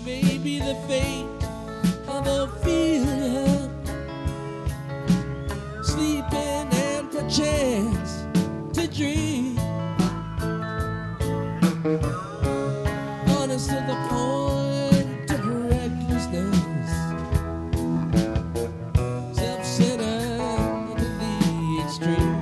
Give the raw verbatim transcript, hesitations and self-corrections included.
Maybe the fate of a feeling, sleeping and perchance to dream. Honest to the point of recklessness, self-centered to the extreme.